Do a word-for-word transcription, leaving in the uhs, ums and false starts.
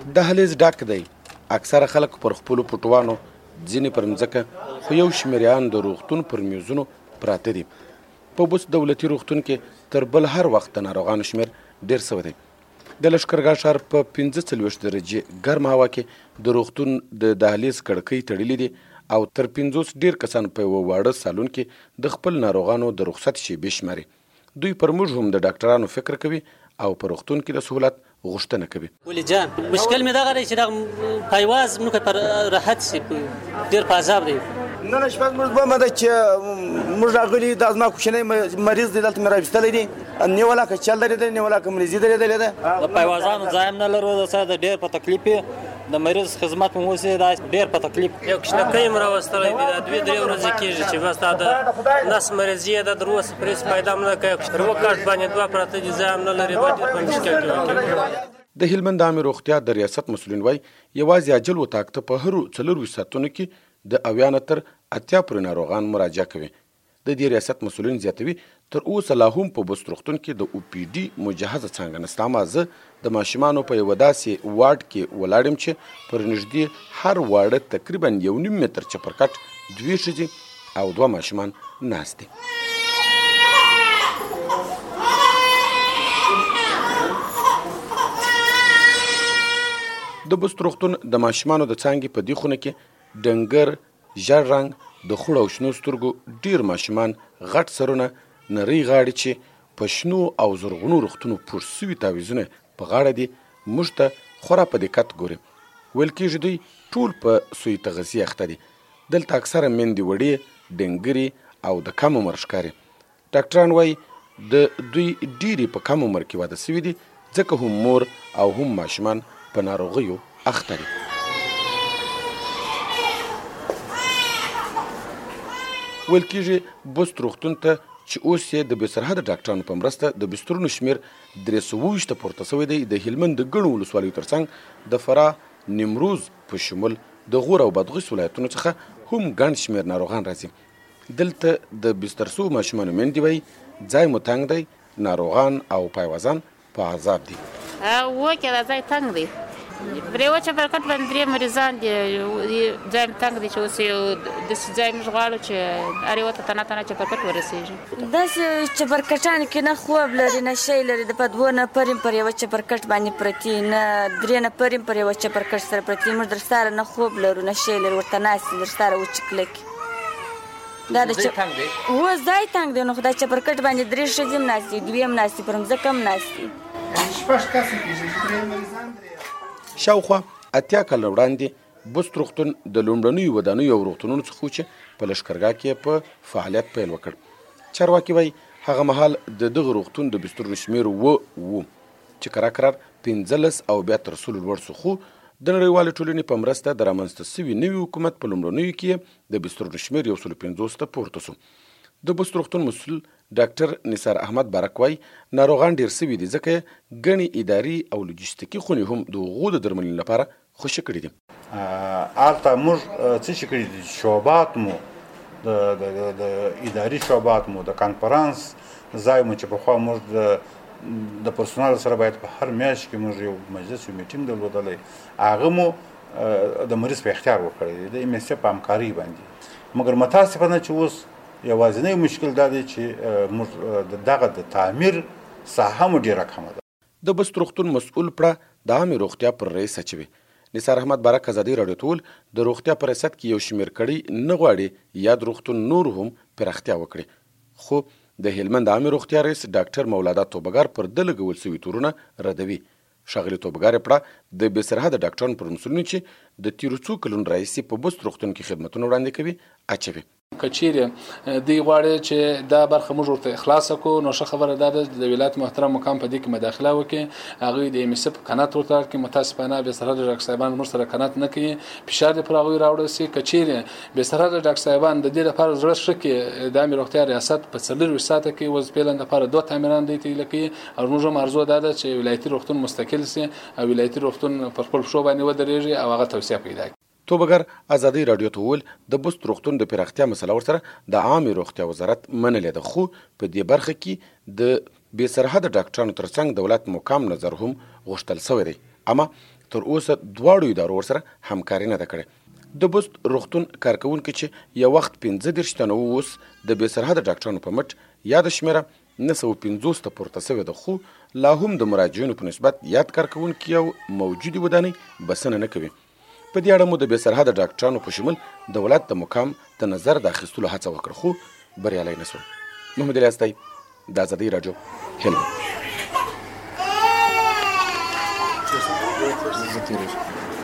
دهلیز ډک دی. اکثره خلک پر خپلو پټوانو، ځینې پر مځکه، خو یو شمېریان د روغتون پر میزونو پراته دي. په بست دولتي روغتون کې تر بل هر وخت د ناروغانو شمېر ډېر سوی دی. د لښکرګاه ښار په پنځه څلوېښت درجې ګرمه هوا کې د روغتون د دهلیز کړکۍ تړلې دي او تر پنځوس ډېر کسان په یوه واړه سالون کې د خپل ناروغانو د رخصت شېبې شماري. دوی پر موږ هم د ډاکټرانو فکر کوي او په روغتون کې د سهولت غوښتنه کوي. ولی جان مشکل مې دغه دی چې دغه پایواز موږ پر راحت شي، ډېر په عذاب دی. نن شپه موږ به مده چې موږ راغلي دا زما کوچنی مریض دی، دلته مې راویستلی دی، نیولا که چل درېدلی، نیولا که مریضي درېدلی ده. د پایوازانو ځای هم نه لرو، د ډېر په تکلیف د مریض خدمت مو اوسې دا ډېر په تکلیف. یو کشنکۍ مې راوستلی دی، دا دوې درې ورځې کېږي چې بس دا د نس مریضي یې ده، در اوسه پرې هېڅ فایده هم نه کوي. پر اووه کاټ باندې دوه پراته دي، ځای هم نه لري، دا ډېر په مشکل کې واقع. د هلمند عامې روغتیا د ریاست مسؤلین وایي یوازې عاجل وطاقته په هرو څلورویشت ساعتونو کې د اویا نه تر اتیا پورې ناروغان مراجعه کوي. د دې ریاست مسؤلین زیاتوي تر اوسه لا هم په بست روغتون کې د او پی ډي مجهزه څانګه نسته. اما زه د ماشومانو په یوه داسې واډ کې ولاړ یم چې پر نږدې هر واړه تقریبا یو نیم متر چپرکټ دوې ښځې او دوه ماشومان ناست دي. د بست روغتون د ماشومانو د څانګې په دې خونه کې ډنګر، ژړ رنګ، د خوړ او شنو سترګو ډېر ماشومان، غټ سرونه، نرۍ غاړې چې په شنو او زرغونو رختونو پوښ سوي تعویضونه په غاړه دي موږ ته خورا په دقت ګوري. ویل کېږي دوی ټول په سوی تغذیې اخته دي. دلته اکثره میندې وړې، ډنګرې او د کم عمر ښکاري. ډاکټران وایي د دوی ډېرې په کم عمر کې واده سوي دي، ځکه هم مور او هم ماشومان په ناروغیو اخته دي. ویل کېږي بست روغتون ته چې اوس یې د بېسرحده ډاکټرانو په مرسته د بسترونو شمېر درې سوه اوویشته پورته سوی دی. د هلمند د ګڼو ولسوالیو ترڅنګ د فراه، نیمروز په شمول د غور او بادغیس ولایتونو څخه هم ګڼ شمېر ناروغان راځي. دلته د بستر سوو ماشومانو میندې وایي ځای مو تنګ دی، ناروغان او پایوازان په عذاب دي. وکې دا ځای تنګ دی، پرې وچه برکت باندې درې مریضان دي، ځای م تنګ دی چې اوس یو داسې ځای موږ غواړو چې هر یوه ته تنه تنه چپرکټ ورسېږي. داسې چپرکټانو کې نه خوب لري نه شی لري، د په دوه نفر یم پر یوه چپرکټ باندې پرتي، نه درې نفر یم پر یوه چپرکټ سره پرتي. موږ در سره نه خوب لرو نه شی لرو، ورته ناست در سره وچکلکي. دا د و ځای تنګ دی، نو خو دا چپرکټ باندې درې ښځې هم ناست دي، دوې هم ناست دي، پر مځکه هم ناست دي. شاوخوا اتیا کاله وړاندې بست روغتون د لومړنیو ودانیو او روغتونونو څخه چې په لښکرګاه کې په فعالیت پیل وکړ. چارواکي وایي هغه مهال د دغه روغتون د بسترونو شمېر اووه و چې کرار کرار پنځلس او بیا تر سلو لوړ سو. خو د نړیوالې ټولنې په مرسته د رامنځته سوي نوي حکومت په لومړنیو کې د بسترونو شمېر یو سلو پنځوس ته پورته سو. د بست روغتون مسؤل ډاکټر نثار احمد بارک وایي ناروغان ډېر سوي دي، ځکه ګڼې اداري او لوجستیکي خونې هم د هغو د درملنې لپاره خوشي کړي دي. هلته موږ څه شي کړي دي، شعبات مو د اداري شعبات مو د کانفرانس ځای مو چې پخوا موږ د پرسونال سره باید په هر میاشت کې موږ یو مجلس یو میټینګ درلودلی، هغه مو د مریض په اختیار ورکړی دی د ایم اس اف په همکارۍ باندې. مګر متاسفانه چې اوس یوازینی مشکل دا دی چې موږ دغه د تعمیر ساحه مو ډېره کمه ده. د بست روغتون مسؤل پړه د عامې روغتیا پر رئیس اچوي. نثار احمد بارک ازادي راډیو ته وویل د روغتیا په ریاست کې یو شمېر کړۍ نه غواړي یاد روغتون نور هم پراختیا وکړي. خو د هلمند عامې روغتیا رئیس ډاکټر مولادا توبګار پر ده لګول سوي تورونه ردوي. ښاغلي توبګار پړه د بېسرحده ډاکټرانو پر مسؤلینو چې د تېرو څو کلونو راهیسې په بست روغتون کې خدمتونه وړاندې کوي اچوي. که چیرې دوی غواړي چې دا برخه موږ ورته اخلاص کړو، نو ښه خبره دا ده د ولایت محترم مقام په دې کې مداخله وکړي، هغوی د ایم اس اف قنات ورته ورکړي. متاسفانه بېسرحده ډاکټر صاحبان موږ سره قنات نه کوي، فشار دې پر هغوی راوړل سي. که چیرې بېسرحده ډاکټر صاحبان د دې لپاره زړه ښه کړي، د عامې روغتیا ریاست په څلورویشت ساعته کې وظیفې لاندې لپاره دوه تعمیران دوی ته ایله کوي، او موږ هم ارزو دا ده چې ولایتي روغتون مستقل سي او ولایتي روغتون پر خپل پښو باندې ودرېږي او هغه توسعه پیدا کړي. توبګر ازادي راډیو ته وویل د بست روغتون د پراختیا مسله ورسره د عامې روغتیا وزارت منلې ده، خو په دې برخه کې د بېسرحده ډاکټرانو ترڅنګ دولت مقام نظر هم غوښتل سوی دی. اما تر اوسه دواړو ادارو ورسره همکاري نه ده کړې. د بست روغتون کارکوونکي چې یو وخت پنځه دېرش تنه وو، اوس د بې سرحده ډاکټرانو په مټ یاده شمېره نه سوه پنځوس ته پورته سوې ده، خو لا هم د مراجعینو په نسبت یاد کارکوونکي او موجودې ودانۍ بسنه نه کوي. په دې اړه مو د بې سرحده ډاکټرانو په شمول دولت د مقام د نظر د اخیستلو هڅه وکړه، خو بریالی نه سول. محمد الیاس دی، د ازادۍ راډیو، هلمند.